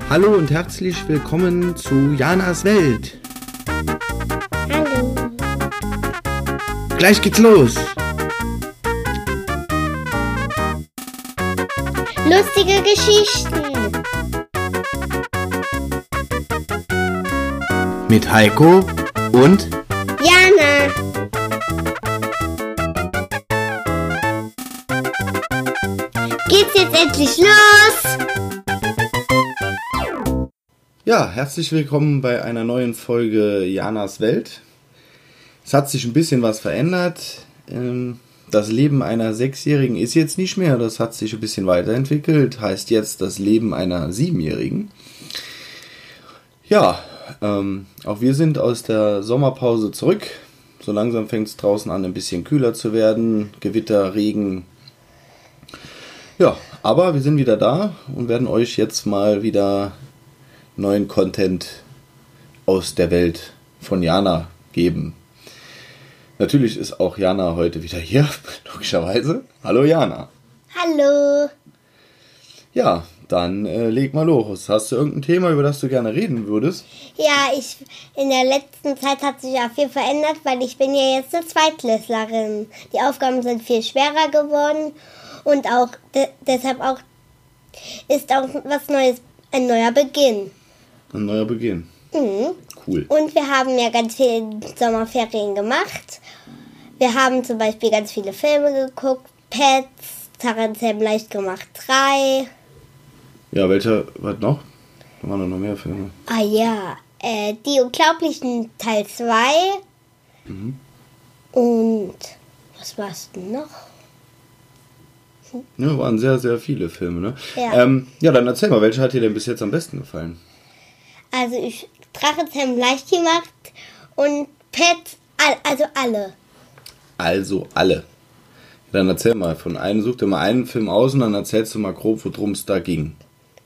Hallo und herzlich willkommen zu Janas Welt. Hallo. Gleich geht's los. Lustige Geschichten. Mit Heiko und Jana. Geht's jetzt endlich los? ja, herzlich willkommen bei einer neuen Folge Janas Welt. Es hat sich ein bisschen was verändert. Das Leben einer 6-Jährigen ist jetzt nicht mehr. Das hat sich ein bisschen weiterentwickelt. Heißt jetzt das Leben einer 7-Jährigen. Ja, auch wir sind aus der Sommerpause zurück. So langsam fängt es draußen an, ein bisschen kühler zu werden. Gewitter, Regen. Ja, aber wir sind wieder da und werden euch jetzt mal wieder neuen Content aus der Welt von Jana geben. Natürlich ist auch Jana heute wieder hier, logischerweise. Hallo Jana. Hallo. Ja, dann leg mal los. Hast du irgendein Thema, über das du gerne reden würdest? Ja, in der letzten Zeit hat sich auch viel verändert, weil ich bin ja jetzt eine Zweitklässlerin. Die Aufgaben sind viel schwerer geworden und auch deshalb auch ist auch was Neues, ein neuer Beginn. Ein neuer Beginn. Mhm. Cool. Und wir haben ja ganz viel in Sommerferien gemacht. Wir haben zum Beispiel ganz viele Filme geguckt. Pets, Tarzan leicht gemacht 3. Ja, welcher, was noch? Da waren noch mehr Filme. Ah ja, Die Unglaublichen Teil 2. Mhm. Und was war's denn noch? Ja, waren sehr, sehr viele Filme, ne? Ja. Ja, dann erzähl mal, welcher hat dir denn bis jetzt am besten gefallen? Also Drachenzähmen leicht gemacht und Pets, also alle. Also alle. Dann erzähl mal, such dir mal einen Film aus und dann erzählst du mal grob, worum es da ging.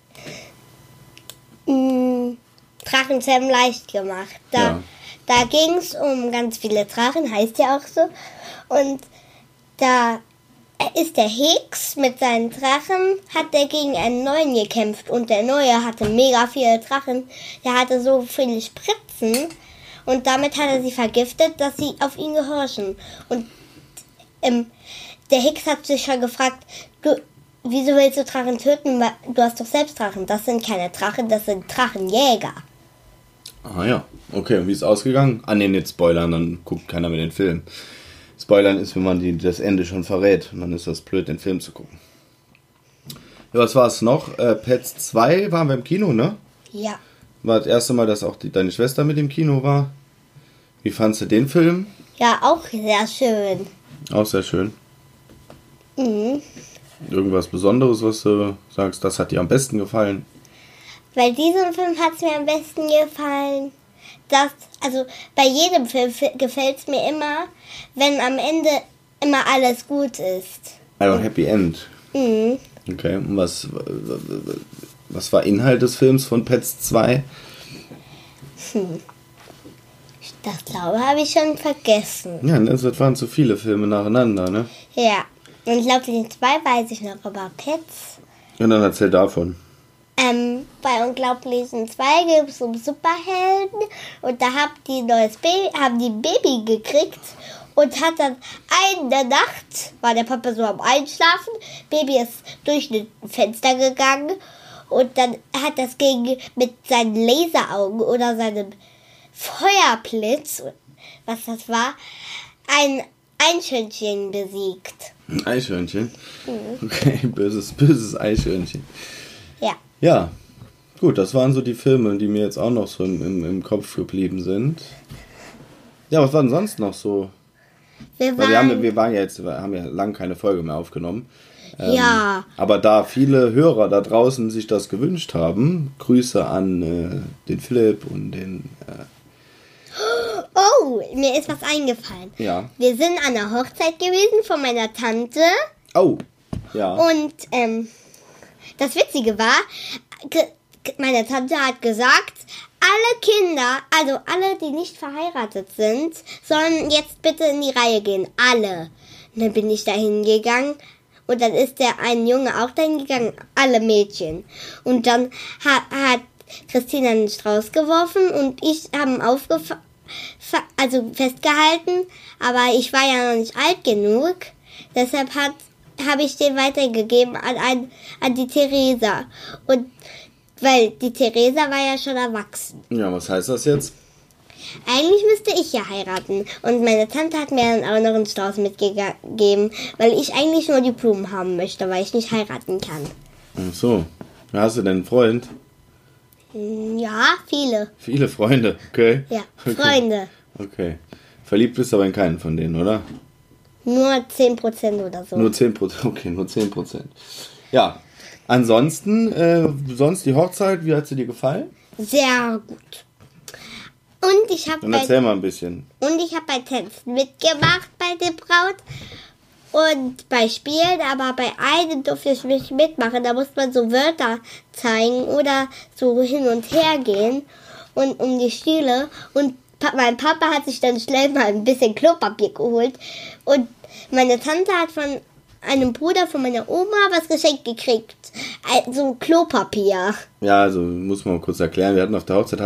Drachenzähmen leicht gemacht. Da ging es um ganz viele Drachen, heißt ja auch so. Und da ist der Heks mit seinen Drachen, hat der gegen einen neuen gekämpft. Und der neue hatte mega viele Drachen. Der hatte so viele Spritzen. Und damit hat er sie vergiftet, dass sie auf ihn gehorchen. Und der Heks hat sich schon gefragt, wieso willst du Drachen töten? Du hast doch selbst Drachen. Das sind keine Drachen, das sind Drachenjäger. Ah ja, okay, und wie ist es ausgegangen? Ah ne, nicht spoilern, dann guckt keiner mehr den Film. Spoilern ist, wenn man das Ende schon verrät. Und dann ist das blöd, den Film zu gucken. Ja, was war es noch? Pets 2 waren wir im Kino, ne? Ja. War das erste Mal, dass auch deine Schwester mit im Kino war. Wie fandst du den Film? Ja, auch sehr schön. Auch sehr schön. Mhm. Irgendwas Besonderes, was du sagst, das hat dir am besten gefallen? Bei diesem Film hat es mir am besten gefallen, also bei jedem Film gefällt es mir immer, wenn am Ende immer alles gut ist. Also Happy End. Mhm. Okay, und was war Inhalt des Films von Pets 2? Das glaube habe ich schon vergessen. Ja, das waren zu viele Filme nacheinander, ne? Ja, und ich glaube, den 2 weiß ich noch, aber Pets. Und dann erzähl davon. Bei Unglaublichen 2 gibt es um Superhelden und da haben die ein Baby gekriegt und hat dann in der Nacht, war der Papa so am Einschlafen, Baby ist durch ein Fenster gegangen und dann hat das mit seinen Laseraugen oder seinem Feuerblitz, was das war, ein Eichhörnchen besiegt. Ein Eichhörnchen? Mhm. Okay, böses Eichhörnchen. Ja. Ja, gut, das waren so die Filme, die mir jetzt auch noch so im Kopf geblieben sind. Ja, was war denn sonst noch so? Wir haben ja lange keine Folge mehr aufgenommen. Ja. Aber da viele Hörer da draußen sich das gewünscht haben, Grüße an den Philipp und den... Oh, mir ist was eingefallen. Ja. Wir sind an der Hochzeit gewesen von meiner Tante. Oh, ja. Und das Witzige war, meine Tante hat gesagt, alle Kinder, also alle, die nicht verheiratet sind, sollen jetzt bitte in die Reihe gehen. Alle. Und dann bin ich da hingegangen Und dann ist der ein Junge auch dahin gegangen, alle Mädchen. Und dann hat Christina einen Strauß geworfen und ich habe ihn festgehalten, aber ich war ja noch nicht alt genug. Deshalb habe ich den weitergegeben an die Theresa. Und weil die Theresa war ja schon erwachsen. Ja, was heißt das jetzt? Eigentlich müsste ich ja heiraten. Und meine Tante hat mir dann auch noch einen Strauß mitgegeben, weil ich eigentlich nur die Blumen haben möchte, weil ich nicht heiraten kann. Ach so. Hast du denn einen Freund? Ja, viele. Viele Freunde, okay. Ja, okay. Freunde. Okay. Verliebt bist du aber in keinen von denen, oder? Nur 10% oder so. Nur 10%, okay, nur 10%. Ja, ansonsten, sonst die Hochzeit, wie hat sie dir gefallen? Sehr gut. Und ich habe Dann erzähl mal ein bisschen. Und ich habe bei Tänzen mitgemacht bei der Braut. Und bei Spielen, aber bei einem durfte ich nicht mitmachen. Da musste man so Wörter zeigen oder so hin und her gehen und um die Stühle. Und mein Papa hat sich dann schnell mal ein bisschen Klopapier geholt. Und meine Tante hat von einem Bruder von meiner Oma was geschenkt gekriegt. Also Klopapier. Ja, also muss man mal kurz erklären. Wir hatten auf der Hochzeit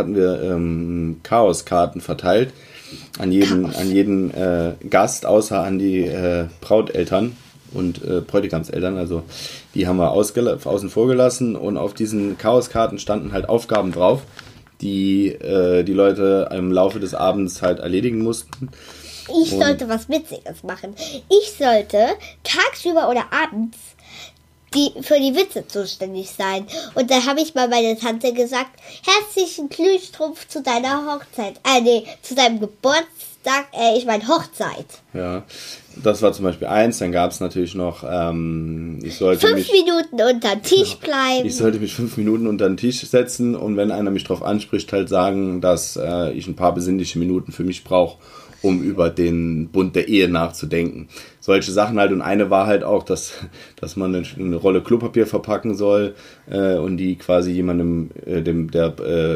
Chaoskarten verteilt an jeden Gast, außer an die Brauteltern und Bräutigamseltern. Also die haben wir außen vor gelassen und auf diesen Chaoskarten standen halt Aufgaben drauf, die die Leute im Laufe des Abends halt erledigen mussten. Ich sollte was Witziges machen. Ich sollte tagsüber oder abends für die Witze zuständig sein. Und da habe ich mal meine Tante gesagt, herzlichen Glückwunsch zu deiner Hochzeit. Zu deinem Geburtstag, Hochzeit. Ja, das war zum Beispiel eins. Dann gab es natürlich noch, ich sollte 5 Minuten unter den Tisch bleiben. Ich sollte mich 5 Minuten unter den Tisch setzen und wenn einer mich drauf anspricht, halt sagen, dass ich ein paar besinnliche Minuten für mich brauche, um über den Bund der Ehe nachzudenken. Solche Sachen halt. Und eine war halt auch, dass man eine Rolle Klopapier verpacken soll und die quasi jemandem, der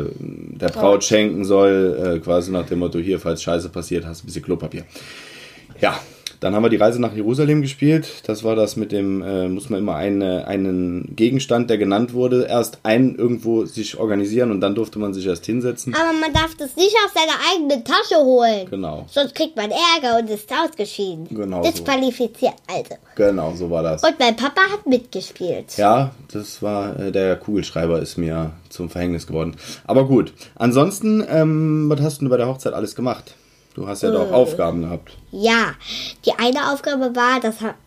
Braut schenken soll, quasi nach dem Motto, hier, falls Scheiße passiert, hast du ein bisschen Klopapier. Ja, dann haben wir die Reise nach Jerusalem gespielt. Das war das mit dem, muss man immer einen Gegenstand, der genannt wurde, erst irgendwo sich organisieren und dann durfte man sich erst hinsetzen. Aber man darf das nicht aus seiner eigenen Tasche holen. Genau. Sonst kriegt man Ärger und ist ausgeschieden. Genau. Disqualifiziert, also. Genau, so war das. Und mein Papa hat mitgespielt. Ja, das war, der Kugelschreiber ist mir zum Verhängnis geworden. Aber gut. Ansonsten, was hast du bei der Hochzeit alles gemacht? Du hast ja doch Aufgaben gehabt. Ja, die eine Aufgabe war,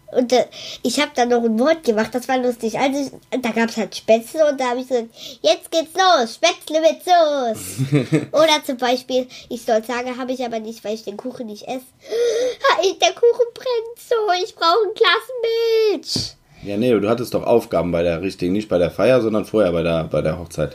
ich habe dann noch ein Wort gemacht, das war lustig. Da gab es halt Spätzle und da habe ich gesagt, jetzt geht's los, Spätzle mit Soße. Oder zum Beispiel, ich soll sagen, habe ich aber nicht, weil ich den Kuchen nicht esse. Der Kuchen brennt so, ich brauche ein Glas Milch. Ja, nee, du hattest doch Aufgaben bei der richtigen, nicht bei der Feier, sondern vorher bei der Hochzeit.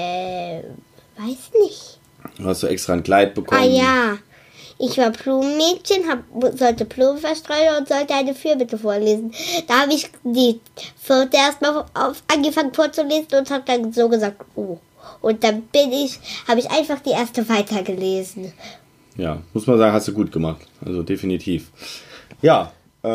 Weiß nicht. Du hast so extra ein Kleid bekommen. Ah ja. Ich war Blumenmädchen, sollte Blumen verstreuen und sollte eine Fürbitte vorlesen. Da habe ich die 4. erstmal angefangen vorzulesen und habe dann so gesagt, oh. Und dann habe ich einfach die 1. weitergelesen. Ja, muss man sagen, hast du gut gemacht. Also definitiv. Ja,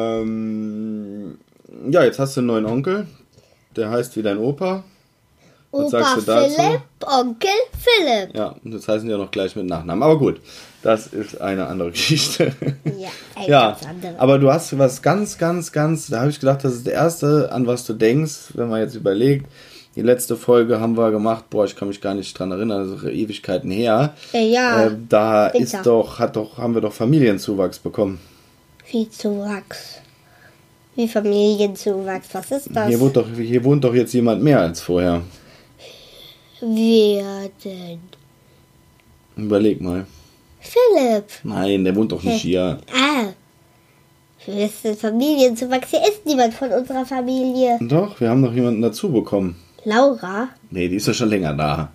jetzt hast du einen neuen Onkel. Der heißt wie dein Opa. Was Opa sagst du dazu? Philipp, Onkel Philipp. Ja, und jetzt heißen die ja noch gleich mit Nachnamen. Aber gut, das ist eine andere Geschichte. Ja, ganz andere. Aber du hast was ganz, da habe ich gedacht, das ist der erste, an was du denkst, wenn man jetzt überlegt. Die letzte Folge haben wir gemacht, ich kann mich gar nicht dran erinnern, das ist Ewigkeiten her. Ja. Da haben wir doch Familienzuwachs bekommen. Wie Zuwachs? Wie Familienzuwachs, was ist das? Hier wohnt doch jetzt jemand mehr als vorher. Wer denn? Überleg mal. Philipp. Nein, der wohnt doch nicht hier. Wir sind Familienzuwachs. Hier ist niemand von unserer Familie. Doch, wir haben noch jemanden dazu bekommen. Laura? Nee, die ist ja schon länger da.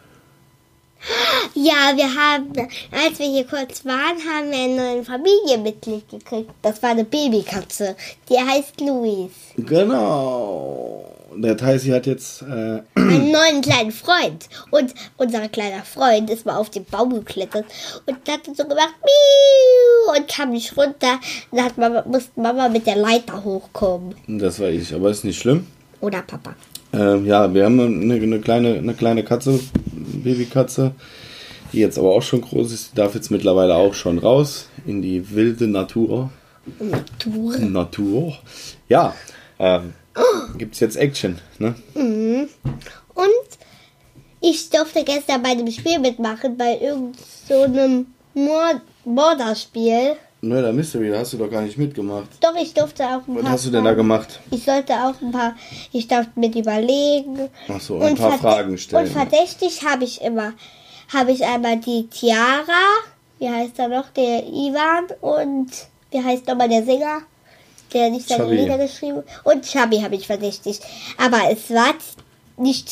Ja, als wir hier kurz waren, haben wir ein neues Familienmitglied gekriegt. Das war eine Babykatze. Die heißt Luis. Genau. Der Taisi hat jetzt einen neuen kleinen Freund. Und unser kleiner Freund ist mal auf den Baum geklettert und hat so gemacht, Miau, und kam nicht runter. Dann musste Mama mit der Leiter hochkommen. Das war ich, aber ist nicht schlimm. Oder Papa. Ja, wir haben eine kleine Katze Babykatze, die jetzt aber auch schon groß ist. Die darf jetzt mittlerweile auch schon raus in die wilde Natur. Natur. Ja, gibt's jetzt Action, ne? Mhm. Und ich durfte gestern bei dem Spiel mitmachen, bei irgend so einem Mörderspiel. Murder Mystery, da hast du doch gar nicht mitgemacht. Doch, ich durfte auch ein paar. Was hast du denn da gemacht? Ich sollte auch ein paar, ich darf mit überlegen. Ach so, ein paar Fragen stellen. Und verdächtig habe ich einmal die Tiara, wie heißt er noch, der Ivan und wie heißt nochmal der Sänger, der nicht seine Chubby. Lieder geschrieben hat. Und Chubby habe ich verdächtig. Aber es war nicht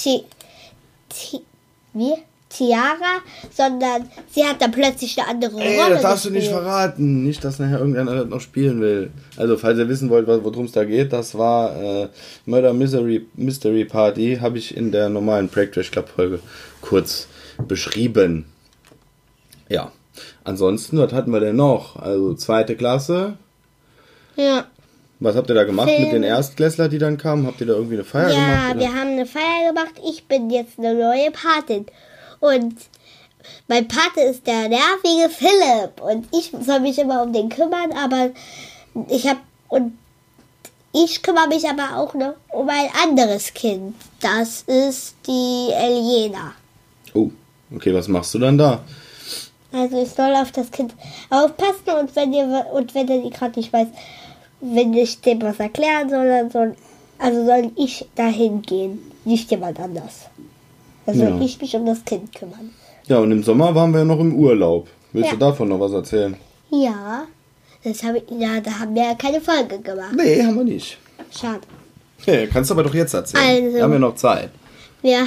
Tiara, sondern sie hat dann plötzlich eine andere Rolle Das darfst du nicht gespielt. verraten. Nicht, dass nachher irgendeiner das noch spielen will. Also, falls ihr wissen wollt, worum es da geht, das war Murder Mystery Party, habe ich in der normalen Practice Club Folge kurz beschrieben. Ja. Ansonsten, was hatten wir denn noch? Also, 2. Klasse. Ja. Was habt ihr da gemacht Film. mit den Erstklässlern, die dann kamen? Habt ihr da irgendwie eine Feier gemacht? Ja, oder? wir haben eine Feier gemacht. Ich bin jetzt eine neue Patin. Und mein Pate ist der nervige Philipp. Und ich soll mich immer um den kümmern, aber ich kümmere mich aber auch noch um ein anderes Kind. Das ist die Eliena. Oh, okay, was machst du dann da? Also ich soll auf das Kind aufpassen und wenn er gerade nicht weiß, wenn ich dem was erklären soll, soll ich dahin gehen, nicht jemand anders. Also soll ich mich um das Kind kümmern. Ja, und im Sommer waren wir ja noch im Urlaub. Willst Ja. du davon noch was erzählen? Ja, da haben wir ja keine Folge gemacht. Nee, haben wir nicht. Schade. Ja, kannst du aber doch jetzt erzählen. Also. Wir haben ja noch Zeit. Wir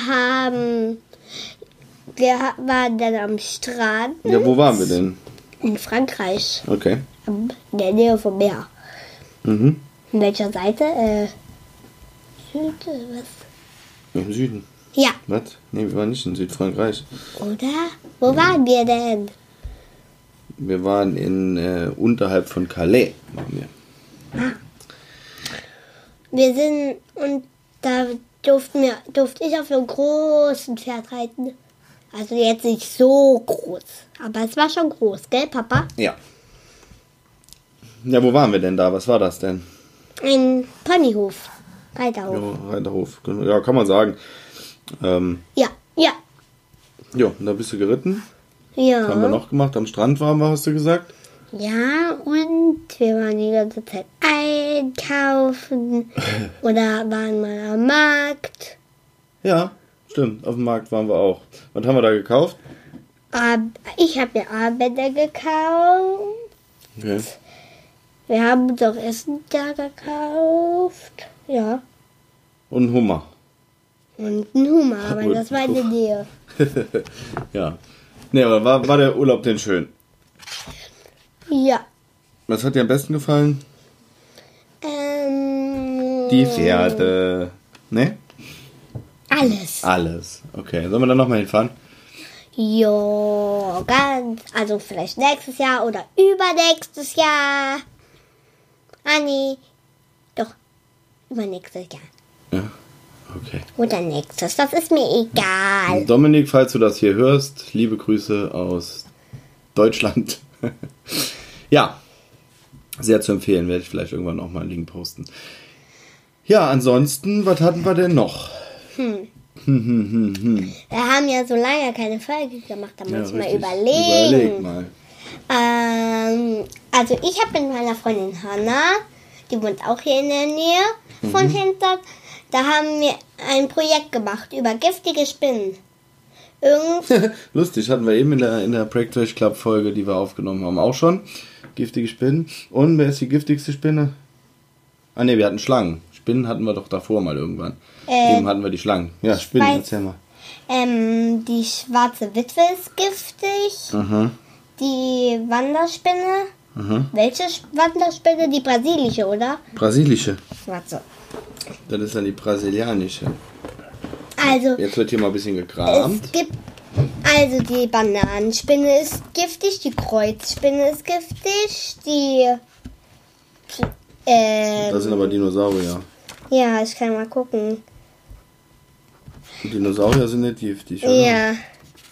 waren dann am Strand Ja, wo waren wir denn? in Frankreich, Okay. in der Nähe vom Meer. Mhm. In welcher Seite? Süd, was? Im Süden. Ja, Was? Nee, wir waren nicht in Südfrankreich. oder? Wo waren wir denn? Wir waren unterhalb von Calais. Waren wir. Wir sind, und da durfte ich auf einem großen Pferd reiten. Also jetzt nicht so groß, aber es war schon groß, gell, Papa? Ja. Ja, wo waren wir denn da? Was war das denn? Ein Ponyhof, Reiterhof. Ja, Reiterhof. Ja, kann man sagen. Ja, ja, Ja, und da bist du geritten. ja. Was haben wir noch gemacht? Am Strand waren wir, hast du gesagt? Ja, und wir waren die ganze Zeit einkaufen oder waren mal am Markt. Ja, stimmt. Auf dem Markt waren wir auch. Was haben wir da gekauft? Ich habe mir Armbänder gekauft. Okay. Wir haben uns auch Essen da gekauft. Ja. Und Hummer. Und ein Hummer, aber Und- das war in der Nähe. Ja. Nee, aber war der Urlaub denn schön? Ja. Was hat dir am besten gefallen? Die Pferde. Ne? Alles. Alles. Okay. Sollen wir dann nochmal hinfahren? Jo, also vielleicht nächstes Jahr oder übernächstes Jahr. Nee, doch, übernächstes Jahr. Ja. Okay. Oder nächstes, das ist mir egal. Dominik, falls du das hier hörst, liebe Grüße aus Deutschland. Ja. Sehr zu empfehlen, werde ich vielleicht irgendwann auch mal einen Link posten. Ja, ansonsten, was hatten wir denn noch? Wir haben ja so lange keine Folge gemacht, da muss ich mal richtig. überlegen. Überleg mal. Also ich habe mit meiner Freundin Hanna, die wohnt auch hier in der Nähe von Hintern, da haben wir ein Projekt gemacht über giftige Spinnen. Lustig, hatten wir eben in der Practice Club Folge, die wir aufgenommen haben, auch schon. Giftige Spinnen. Und wer ist die giftigste Spinne? Ah ne, wir hatten Schlangen. Spinnen hatten wir doch davor mal irgendwann. Eben hatten wir die Schlangen. Ja, Spinnen, weiß- erzähl mal. Die schwarze Witwe ist giftig. Aha. Die Wanderspinne. Aha. Welche Wanderspinne? Die brasilische, oder? Brasilische. Warte. Das ist dann die brasilianische. Also, Jetzt wird hier mal ein bisschen gekramt. es gibt. Also, die Bananenspinne ist giftig, die Kreuzspinne ist giftig, Das sind aber Dinosaurier. ja, ich kann mal gucken. Und Dinosaurier sind nicht giftig, oder? Ja,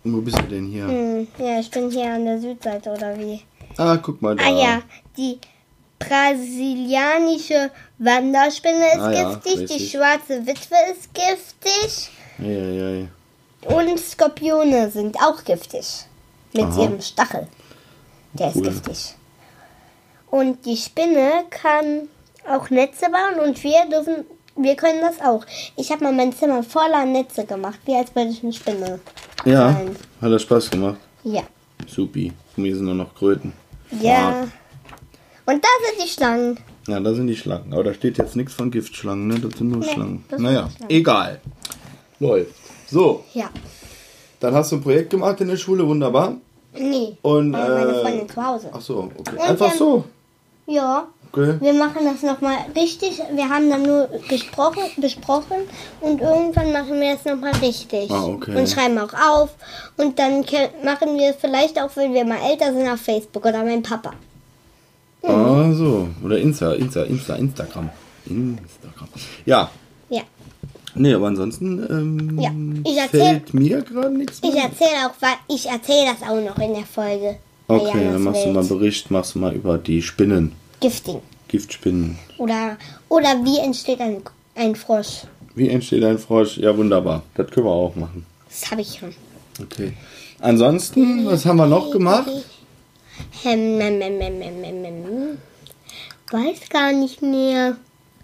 Wo bist du denn hier? Ja, ich bin hier an der Südseite, oder wie? Ah, guck mal da. Ah ja, die brasilianische Wanderspinne ist giftig, die richtig. schwarze Witwe ist giftig Eieiei. und Skorpione sind auch giftig. Mit Aha. ihrem Stachel. Der ist Cool. giftig. Und die Spinne kann auch Netze bauen und wir können das auch. Ich habe mal mein Zimmer voller Netze gemacht, wie als würde ich eine Spinne Ja, sein. hat das Spaß gemacht. Ja. Supi. Mir sind nur noch Kröten. Ja. Und da sind die Schlangen. Ja, da sind die Schlangen. Aber da steht jetzt nichts von Giftschlangen, ne? Das sind nur Schlangen. das sind Naja, Schlangen. egal. Läuft. So, Ja. dann hast du ein Projekt gemacht in der Schule, wunderbar. Nee. Und, meine Freundin zu Hause. Ach so, okay. Und Einfach dann- so. Ja. Okay. Wir machen das nochmal richtig. Wir haben dann nur besprochen und irgendwann machen wir es nochmal richtig. Ah, okay. Und schreiben auch auf. Und dann machen wir es vielleicht auch, wenn wir mal älter sind, auf Facebook oder mein Papa. Ah, so. Oder Instagram. Instagram. Ja. Ja. Nee, aber ansonsten Ja. fällt mir gerade nichts Ich mehr. erzähle das auch noch in der Folge. bei Okay, Janas dann machst du Welt. mal einen Bericht, machst du mal über die Spinnen. Gifting. Giftspinnen. Oder wie entsteht ein Frosch? Wie entsteht ein Frosch? Ja, wunderbar. Das können wir auch machen. Das habe ich schon. Okay. Ansonsten, was haben wir noch gemacht? Weiß gar nicht mehr.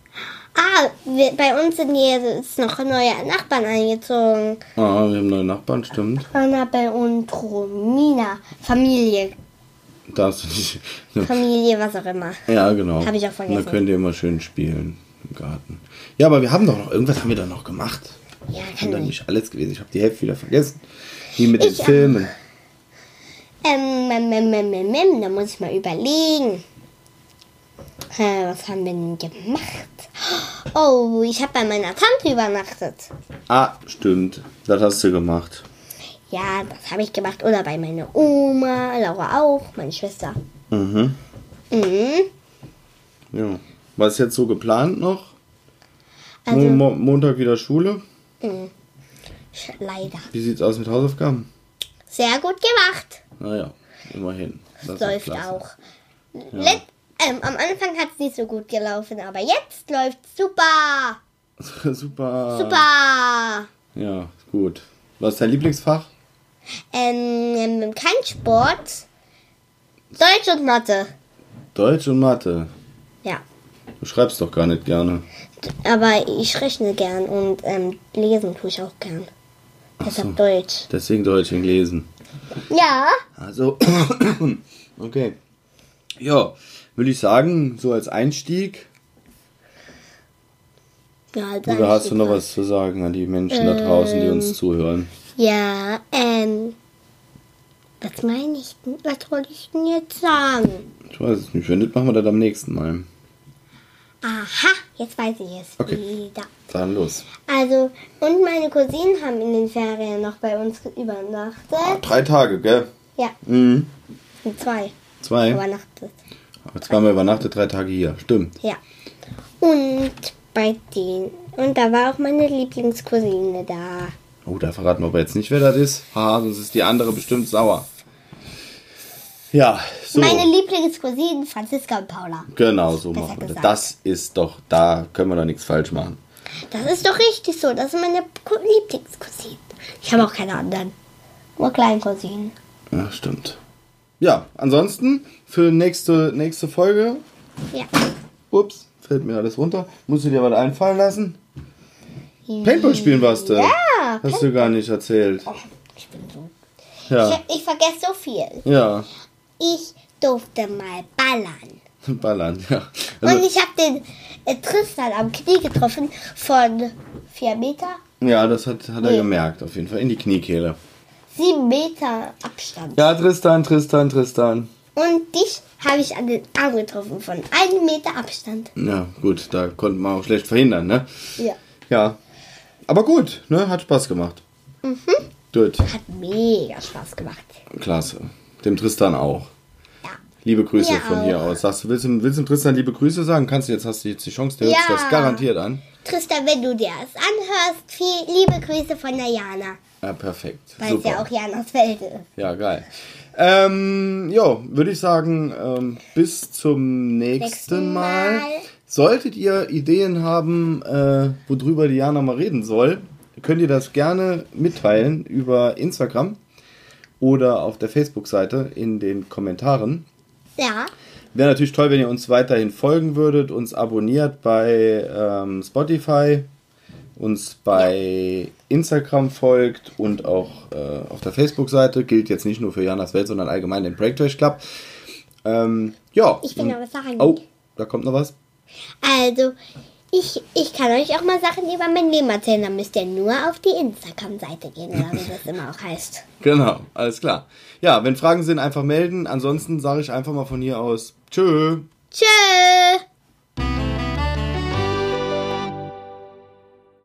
Bei uns in der ist noch neue Nachbarn eingezogen. Ah, wir haben neue Nachbarn, stimmt. Annabelle und Romina. Familie, Darfst du nicht. was auch immer. Ja, genau. Hab ich auch vergessen. Da könnt ihr immer schön spielen im Garten. Ja, aber wir haben doch noch, irgendwas haben wir da noch gemacht. Ja, Das kann ist ich. nicht alles gewesen. Ich habe die Hälfte wieder vergessen. Wie mit den Ich auch. Filmen. Da muss ich mal überlegen. Was haben wir denn gemacht? Oh, ich habe bei meiner Tante übernachtet. Ah, stimmt. Das hast du gemacht. Ja, das habe ich gemacht. Oder bei meiner Oma, Laura auch, meine Schwester. Mhm. Mhm. Ja. Was ist jetzt so geplant noch? Also, Montag wieder Schule. leider. Wie sieht's aus mit Hausaufgaben? Sehr gut gemacht. Naja, immerhin. Das ist Läuft klasse. auch. Am Anfang hat es nicht so gut gelaufen, aber jetzt läuft super. Super. Super. Ja, gut. Was ist dein Lieblingsfach? Kein Sport. Deutsch und Mathe. Deutsch und Mathe. Ja. Du schreibst doch gar nicht gerne. Aber ich rechne gern und lesen tue ich auch gern. Deshalb Deutsch. Deswegen Deutsch und Lesen. Ja. Also, okay. Ja, würde ich sagen, so als Einstieg. Ja, Oder hast du noch was zu sagen an die Menschen da draußen, die uns zuhören? Ja, was meine ich denn? Was wollte ich denn jetzt sagen? Ich weiß es nicht. Wenn nicht, machen wir das am nächsten Mal. Aha, jetzt weiß ich es Okay. wieder. Dann los. Also, und meine Cousinen haben in den Ferien noch bei uns übernachtet. 3 Tage, gell? Ja, Mhm. sind 2 2. übernachtet. Aber zweimal übernachtet, 3 Tage hier. Stimmt. Ja. Und bei denen. Und da war auch meine Lieblingscousine da. Oh, da verraten wir aber jetzt nicht, wer das ist. Haha, sonst ist die andere bestimmt sauer. Ja, so. Meine Lieblingscousinen, Franziska und Paula. Genau, so Besser machen wir das. gesagt. Das ist doch, da können wir doch nichts falsch machen. Das ist doch richtig so. Das sind meine Lieblingscousinen. Ich habe auch keine anderen. Nur Kleincousinen. Ja, stimmt. Ja, ansonsten für nächste Folge. Ja. Ups, fällt mir alles runter. Musst du dir was einfallen lassen? Paintball spielen warst du. Ja. Hast du gar nicht erzählt. Oh, ich bin so. Ja, Ich vergesse so viel. ja. Ich durfte mal ballern. Ballern, ja. Und Also, ich habe den Tristan am Knie getroffen von 4 Meter. ja, das hat er gemerkt, auf jeden Fall. In die Kniekehle. 7 Meter Abstand. Ja, Tristan. Und dich habe ich an den Arm getroffen von 1 Meter Abstand. Ja, gut, da konnten wir auch schlecht verhindern, ne? Ja. Ja. Aber gut, ne? Hat Spaß gemacht. Gut, Hat mega Spaß gemacht. klasse. Dem Tristan auch. Ja. Liebe Grüße Mir von auch. hier aus. Willst du dem Tristan liebe Grüße sagen? Hast du jetzt die Chance, der hört sich Ja. das garantiert an. Christa, wenn du dir das anhörst, viel liebe Grüße von der Jana. Ja, perfekt. Weil es ja auch Janasfelde ist. Ja, geil. Würde ich sagen, bis zum nächsten Mal. Solltet ihr Ideen haben, worüber die Jana mal reden soll, könnt ihr das gerne mitteilen über Instagram oder auf der Facebook-Seite in den Kommentaren. Ja. Wäre natürlich toll, wenn ihr uns weiterhin folgen würdet, uns abonniert bei Spotify, uns bei Instagram folgt und auch auf der Facebook-Seite. Gilt jetzt nicht nur für Janas Welt, sondern allgemein den Breaktrash Club. Ich will noch was sagen. Oh, da kommt noch was. Also, ich kann euch auch mal Sachen über mein Leben erzählen. Dann müsst ihr nur auf die Instagram-Seite gehen, oder wie das immer auch heißt. Genau, alles klar. Ja, wenn Fragen sind, einfach melden. Ansonsten sage ich einfach mal von hier aus Tschö. Tschö.